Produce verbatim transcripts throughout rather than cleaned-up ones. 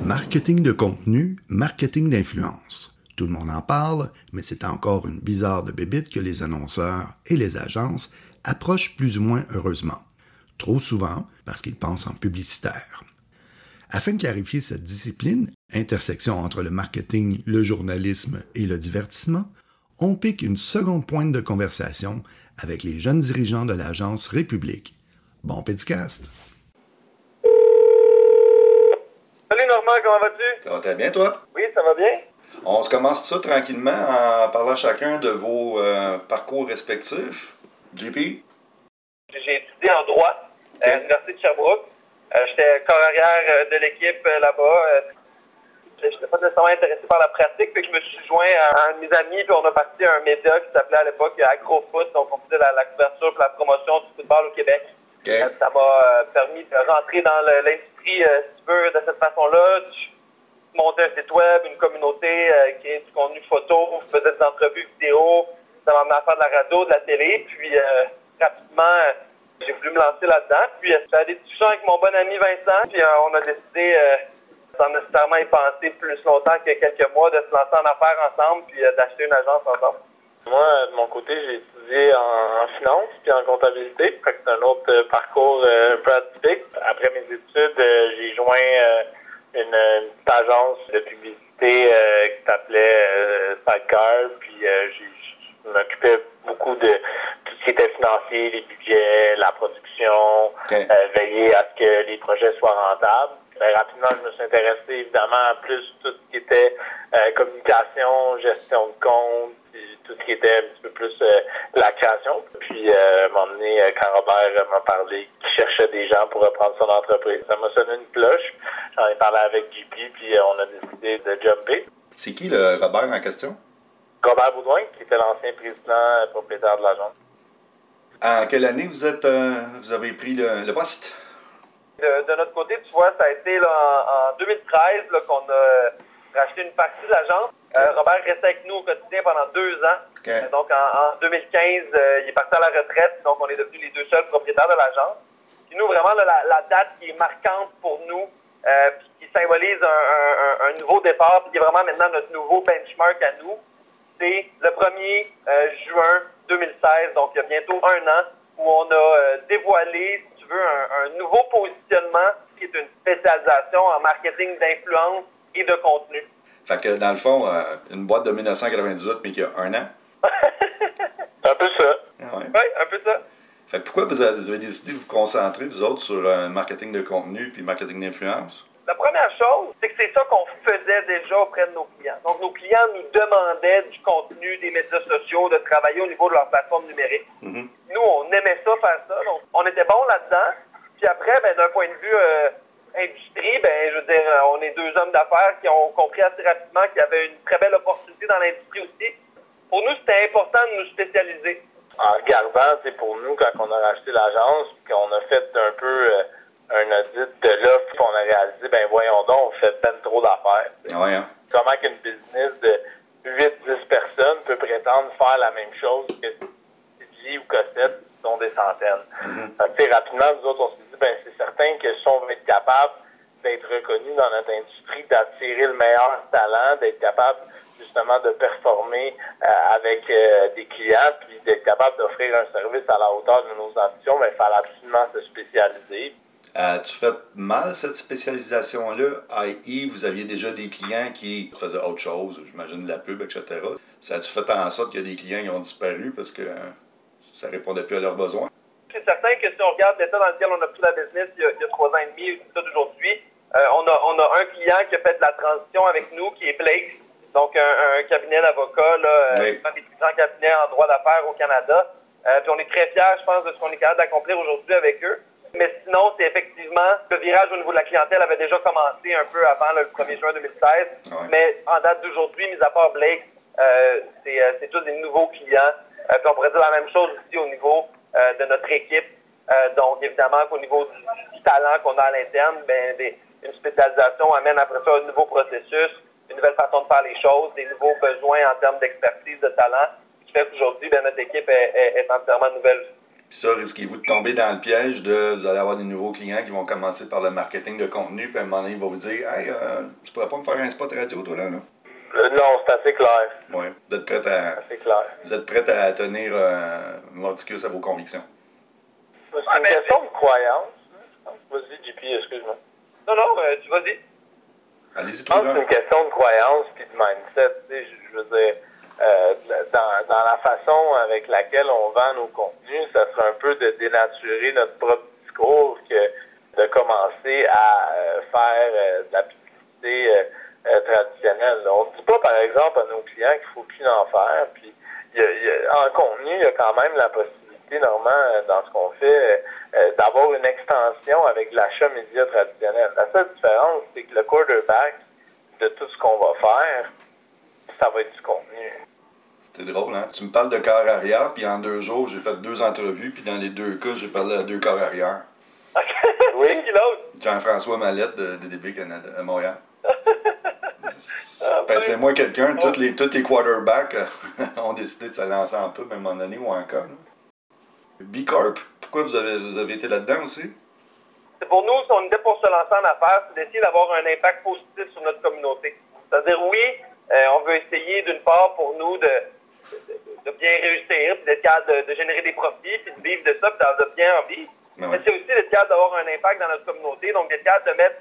Marketing de contenu, marketing d'influence. Tout le monde en parle, mais c'est encore une bizarre de bébite que les annonceurs et les agences approchent plus ou moins heureusement. Trop souvent parce qu'ils pensent en publicitaire. Afin de clarifier cette discipline, intersection entre le marketing, le journalisme et le divertissement, on pique une seconde pointe de conversation avec les jeunes dirigeants de l'agence République. Bon pédicast! Salut Normand, comment vas-tu? Ça va très bien, toi? Oui, ça va bien. On se commence ça tranquillement en parlant chacun de vos euh, parcours respectifs. J P? J'ai étudié en droit Okay. à l'Université de Sherbrooke. Euh, j'étais corps arrière euh, de l'équipe euh, là-bas. Euh, j'étais pas nécessairement intéressé par la pratique, puis je me suis joint à un de mes amis, puis on a parti un média qui s'appelait à l'époque AgroFoot, donc on faisait la, la couverture et la promotion du football au Québec. Okay. Euh, ça m'a euh, permis de rentrer dans le, l'industrie, euh, si tu veux, de cette façon-là. Je montais un site web, une communauté, euh, créer du contenu photo, je faisais des entrevues vidéo, ça m'a amené à faire de la radio, de la télé, puis euh, rapidement, euh, j'ai voulu me lancer là-dedans. Puis euh, j'avais des discussions avec mon bon ami Vincent, puis euh, on a décidé, euh, sans nécessairement y penser plus longtemps que quelques mois, de se lancer en affaires ensemble, puis euh, d'acheter une agence ensemble. Moi, de mon côté, j'ai étudié en, en finance puis en comptabilité. Fait que c'est un autre euh, parcours euh, un peu atypique. Après mes études, euh, j'ai joint euh, une, une petite agence de publicité euh, qui s'appelait euh, Sidecar. Puis euh, j'ai, je m'occupais beaucoup de tout ce qui était financier, les budgets, la production, Okay. euh, veiller à ce que les projets soient rentables. Très rapidement, je me suis intéressé évidemment à plus tout ce qui était euh, communication, gestion de compte, puis tout ce qui était un petit peu plus euh, la création. Puis, euh, à un moment donné, euh, quand Robert m'a parlé qu'il cherchait des gens pour reprendre son entreprise, ça m'a sonné une cloche. J'en ai parlé avec J P, puis euh, on a décidé de jumper. C'est qui le Robert en question? Robert Baudouin, qui était l'ancien président euh, propriétaire de l'agence. En quelle année vous êtes, euh, vous avez pris le, le poste? De, de notre côté, tu vois, ça a été là, en, en deux mille treize là, qu'on a racheté une partie de l'agence. Euh, Robert restait avec nous au quotidien pendant deux ans. Okay. Euh, donc, en, en deux mille quinze, euh, il est parti à la retraite. Donc, on est devenus les deux seuls propriétaires de l'agence. Puis nous, vraiment, là, la, la date qui est marquante pour nous, euh, puis qui symbolise un, un, un nouveau départ, puis qui est vraiment maintenant notre nouveau benchmark à nous, c'est le premier euh, juin deux mille seize, donc il y a bientôt un an, où on a euh, dévoilé, si tu veux, un, un nouveau positionnement qui est une spécialisation en marketing d'influence et de contenu. Fait que dans le fond, euh, une boîte de dix-neuf cent quatre-vingt-dix-huit, mais qui a un an. C'est un peu ça. Ah ouais. Oui, un peu ça. Fait que pourquoi vous avez, vous avez décidé de vous concentrer, vous autres, sur euh, marketing de contenu puis marketing d'influence? La première chose, c'est que c'est ça qu'on faisait déjà auprès de nos clients. Donc, nos clients nous demandaient du contenu des médias sociaux, de travailler au niveau de leur plateforme numérique. Mm-hmm. Nous, on aimait ça, faire ça. Donc, on était bons là-dedans. Puis après, ben, d'un point de vue euh, industrie, ben, je veux dire, euh, on est deux hommes d'affaires qui ont compris assez rapidement qu'il y avait une très belle opportunité dans l'industrie aussi. Pour nous, c'était important de nous spécialiser. En regardant, c'est pour nous, quand on a racheté l'agence, puis qu'on a fait un peu euh, un audit de l'offre, puis on a réalisé, ben voyons donc, on fait ben trop d'affaires. Ah ouais, hein? Comment qu'une business de huit dix personnes peut prétendre faire la même chose que C G ou Cossette, qui sont des centaines. Mm-hmm. Fait que, rapidement, nous autres, on s'est dit, ben c'est certain que si on veut être capable d'être reconnu dans notre industrie, d'attirer le meilleur talent, d'être capable justement de performer euh, avec euh, des clients, puis d'être capable d'offrir un service à la hauteur de nos ambitions, ben, il fallait absolument se spécialiser. As-tu fait mal cette spécialisation-là? I E, vous aviez déjà des clients qui faisaient autre chose, j'imagine de la pub, et cetera. Ça a-tu fait en sorte qu'il y a des clients qui ont disparu parce que euh, ça répondait plus à leurs besoins? C'est certain que si on regarde l'état dans lequel on a pris la business il y a, il y a trois ans et demi, l'état d'aujourd'hui, euh, on, a, on a un client qui a fait la transition avec nous, qui est Blake, donc un, un cabinet d'avocats, là, oui. un des plus grands cabinets en droit d'affaires au Canada. Euh, puis on est très fiers, je pense, de ce qu'on est capable d'accomplir aujourd'hui avec eux. Mais sinon, c'est effectivement, le virage au niveau de la clientèle avait déjà commencé un peu avant là, le premier juin deux mille seize. Ouais. Mais en date d'aujourd'hui, mis à part Blake, euh, c'est, euh, c'est tous des nouveaux clients. Euh, puis on pourrait dire la même chose aussi au niveau euh, de notre équipe. Euh, donc, évidemment, qu'au niveau du, du talent qu'on a à l'interne, ben, des, une spécialisation amène après ça un nouveau processus, une nouvelle façon de faire les choses, des nouveaux besoins en termes d'expertise, de talent, qui fait qu'aujourd'hui, ben, notre équipe est, est, est entièrement nouvelle. Puis ça, risquez-vous de tomber dans le piège de vous allez avoir des nouveaux clients qui vont commencer par le marketing de contenu, puis à un moment donné, ils vont vous dire « Hey, euh, tu pourrais pas me faire un spot radio, toi, là? là? » Euh, non, c'est assez clair. Oui, vous êtes prête à, C'est clair. vous êtes prête à tenir euh, mordicus à vos convictions. C'est une question de croyance. Vas-y, J P, excuse-moi. Non, non, euh, tu vas-y. Allez-y, Je tout pense le que c'est une question de croyance puis de mindset. Tu sais, je, je veux dire, euh, dans, dans la façon avec laquelle on vend nos contenus, ça serait un peu de dénaturer notre propre discours que de commencer à euh, faire euh, de la publicité euh, euh, traditionnelle. On ne dit pas, par exemple, à nos clients qu'il ne faut plus en faire. Puis, il y a, il y a, en contenu, il y a quand même la possibilité, normalement, dans ce qu'on fait, euh, d'avoir une extension avec l'achat média traditionnel. La seule différence, c'est que le quarterback de tout ce qu'on va faire, ça va être du contenu. C'est drôle, hein? Tu me parles de corps arrière, puis en deux jours, j'ai fait deux entrevues, puis dans les deux cas, j'ai parlé à deux corps arrière. Oui, qui l'autre? Jean-François Mallette de D D B Canada, à Montréal. Passez-moi quelqu'un, tous les, tous les quarterbacks ont décidé de se lancer en pub à un moment donné ou en com. B Corp, pourquoi vous avez, vous avez été là-dedans aussi? C'est pour nous, si on était pour se lancer en affaires, c'est d'essayer d'avoir un impact positif sur notre communauté. C'est-à-dire, oui, euh, on veut essayer d'une part pour nous de, de, de bien réussir, puis d'être capable de, de générer des profits, puis de vivre de ça, puis de bien en vivre. Ben Mais ouais. c'est aussi d'être capable d'avoir un impact dans notre communauté, donc d'être capable de mettre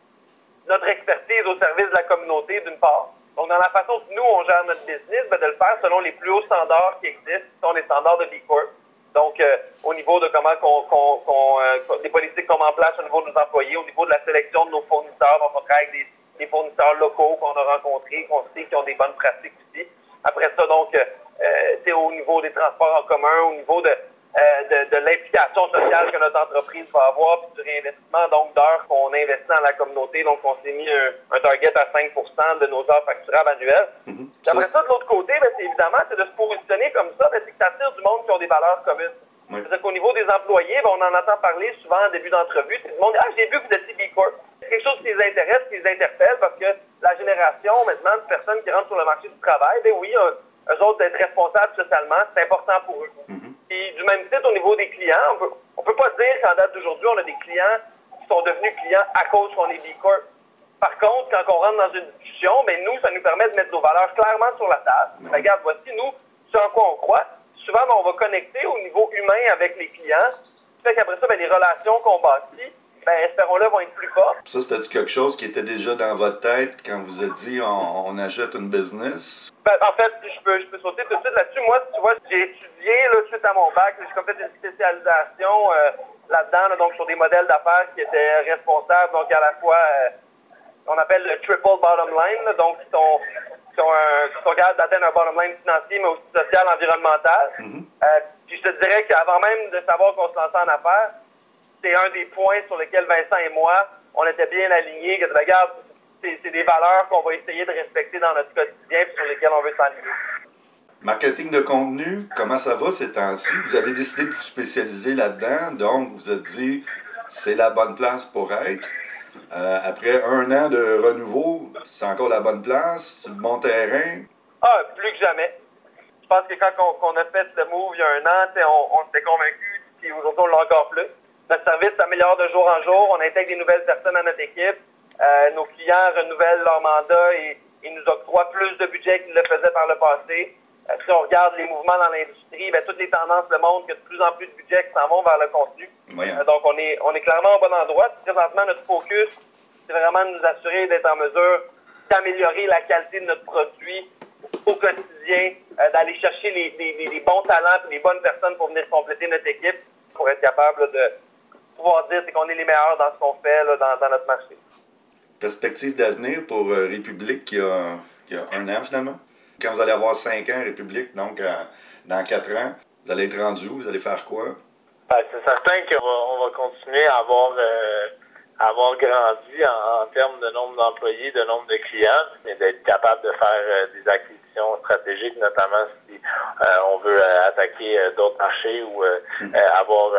notre expertise au service de la communauté, d'une part. Donc, dans la façon que nous, on gère notre business, ben, de le faire selon les plus hauts standards qui existent, qui sont les standards de B Corp. Donc, euh, au niveau de comment qu'on, qu'on, qu'on, euh, des politiques qu'on met en place au niveau de nos employés, au niveau de la sélection de nos fournisseurs, donc on travaille avec des, des fournisseurs locaux qu'on a rencontrés, qu'on sait qui ont des bonnes pratiques aussi. Après ça, donc, euh, c'est au niveau des transports en commun, au niveau de, euh, de, de l'implication sociale que notre entreprise va avoir, puis du réinvestissement, donc d'heures qu'on investit dans la communauté. Donc, on s'est mis un, un target à cinq pour cent de nos heures facturables annuelles. Mm-hmm. Après ça, de l'autre côté, ben, c'est évidemment, c'est de se positionner comme ça, ben, c'est que ça attire du monde qui ont des valeurs communes. Oui. C'est-à-dire qu'au niveau des employés, ben, on en entend parler souvent en début d'entrevue. C'est du monde, ah, j'ai vu que vous étiez B Corp. C'est quelque chose qui les intéresse, qui les interpelle, parce que la génération, maintenant, de personnes qui rentrent sur le marché du travail, ben oui, eux, eux autres, d'être responsables socialement, c'est important pour eux. Mm-hmm. Et du même titre, au niveau des clients, on peut, on peut pas dire qu'en date d'aujourd'hui, on a des clients qui sont devenus clients à cause qu'on est B Corp. Par contre, quand on rentre dans une discussion, ben nous, ça nous permet de mettre nos valeurs clairement sur la table. Oui. Ben, regarde, voici, nous, ce en quoi on croit. Souvent, ben, on va connecter au niveau humain avec les clients. Ce qui fait qu'après ça, ben, les relations qu'on bâtit, ben, espérons-le, vont être plus fortes. Ça, c'était quelque chose qui était déjà dans votre tête quand vous êtes dit on, on achète une business? Ben, en fait, je peux, je peux sauter tout de suite là-dessus. Moi, tu vois, j'ai étudié là, suite à mon bac. J'ai comme fait une spécialisation euh, là-dedans, là, donc sur des modèles d'affaires qui étaient responsables, donc à la fois, euh, on appelle le triple bottom line, là, donc qui sont, qui sont, un, qui sont capables d'atteindre un bottom line financier, mais aussi social, environnemental. Mm-hmm. Euh, puis je te dirais qu'avant même de savoir qu'on se lançait en affaires, c'est un des points sur lesquels Vincent et moi, on était bien alignés, que regarde, c'est, c'est des valeurs qu'on va essayer de respecter dans notre quotidien et sur lesquelles on veut s'aligner. Marketing de contenu, comment ça va ces temps-ci? Vous avez décidé de vous spécialiser là-dedans, donc vous vous êtes dit c'est la bonne place pour être. Euh, après un an de renouveau, c'est encore la bonne place, c'est le bon terrain. Ah, plus que jamais. Je pense que quand on, qu'on a fait le move il y a un an, on, on s'était convaincus, et aujourd'hui on l'a encore plus. Notre service s'améliore de jour en jour, on intègre des nouvelles personnes à notre équipe, euh, nos clients renouvellent leur mandat et, et nous octroient plus de budget qu'ils le faisaient par le passé. Euh, si on regarde les mouvements dans l'industrie, ben, toutes les tendances le montrent qu'il y a de plus en plus de budgets qui s'en vont vers le contenu. Oui, hein? Euh, donc on est, on est clairement au bon endroit. Présentement, notre focus, c'est vraiment de nous assurer d'être en mesure d'améliorer la qualité de notre produit au quotidien, euh, d'aller chercher les, les, les, les bons talents et les bonnes personnes pour venir compléter notre équipe, pour être capable là, de pouvoir dire c'est qu'on est les meilleurs dans ce qu'on fait là, dans, dans notre marché. Perspective d'avenir pour euh, République qui a, qui a un an finalement. Quand vous allez avoir cinq ans, République, donc euh, dans quatre ans, vous allez être rendu où? Vous allez faire quoi? Ben, c'est certain qu'on va, on va continuer à avoir, euh, à avoir grandi en, en termes de nombre d'employés, de nombre de clients, mais d'être capable de faire euh, des acquisitions stratégiques, notamment si euh, on veut euh, attaquer euh, d'autres marchés ou euh, mm-hmm. euh, avoir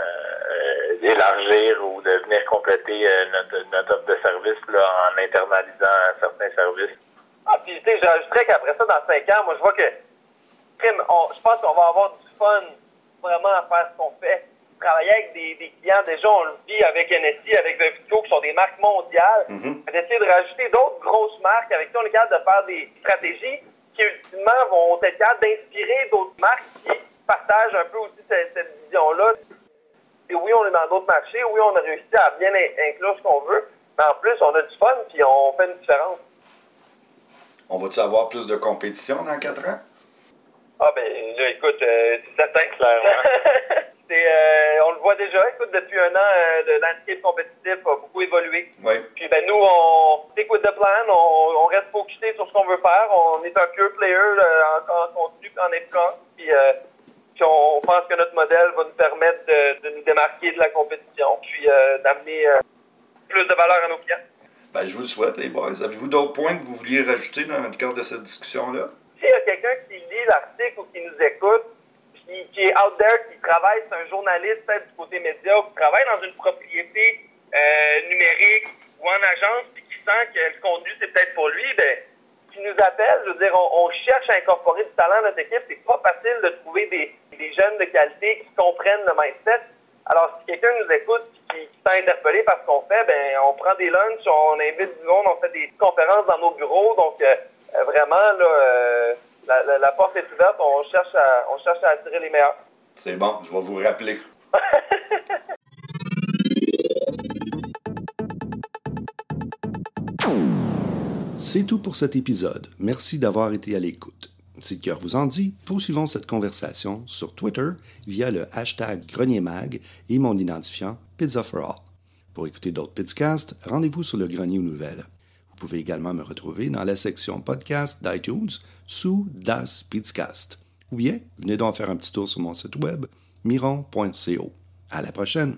euh, élargir ou de venir compléter euh, notre, notre offre de service là, en internalisant certains services. Ah, puis tu sais, j'ajouterais qu'après ça, dans cinq ans, moi je vois que on, je pense qu'on va avoir du fun vraiment à faire ce qu'on fait. Travailler avec des, des clients, déjà on le vit avec N S I, avec Vevito, qui sont des marques mondiales, Mm-hmm. d'essayer de rajouter d'autres grosses marques avec qui on est capable de faire des stratégies qui ultimement vont être capables d'inspirer d'autres marques qui partagent un peu aussi cette, cette vision-là. Et oui, on est dans d'autres marchés, oui, on a réussi à bien inclure ce qu'on veut, mais en plus, on a du fun puis on fait une différence. On va-tu avoir plus de compétition dans quatre ans? Ah ben là, écoute, euh, c'est certain. Clairement. c'est, euh, on le voit déjà, écoute, depuis un an, euh, le landscape compétitif a beaucoup évolué. Oui. Puis ben nous, on stick with the plan, on, on reste focusé sur ce qu'on veut faire. On est un pure player euh, en, en contenu et en influence. Puis, euh, puis on pense que notre modèle va nous permettre de, de nous démarquer de la compétition, puis euh, d'amener euh, plus de valeur à nos clients. Ben, je vous le souhaite, les boys. Avez-vous d'autres points que vous vouliez rajouter dans le cadre de cette discussion-là? S'il y a quelqu'un qui lit l'article ou qui nous écoute, qui, qui est out there, qui travaille, c'est un journaliste peut-être du côté média, ou qui travaille dans une propriété euh, numérique ou en agence, puis qui sent que le contenu, c'est peut-être pour lui, ben, qui nous appelle, je veux dire, on, on cherche à incorporer du talent dans notre équipe. C'est pas facile de trouver des, des jeunes de qualité qui comprennent le mindset. Alors, si quelqu'un nous écoute et qui, qui s'est interpellé par ce qu'on fait, ben, on prend des lunchs, on invite du monde, on fait des conférences dans nos bureaux. Donc, euh, euh, vraiment, là, euh, la, la, la porte est ouverte. On cherche à, on cherche à attirer les meilleurs. C'est bon, je vais vous rappeler. C'est tout pour cet épisode. Merci d'avoir été à l'écoute. Si le cœur vous en dit, poursuivons cette conversation sur Twitter via le hashtag GrenierMag et mon identifiant Pizza for All. Pour écouter d'autres podcasts, rendez-vous sur le Grenier aux Nouvelles. Vous pouvez également me retrouver dans la section podcast d'iTunes sous Das Pizzcast. Ou bien, venez donc faire un petit tour sur mon site web miron point co. À la prochaine!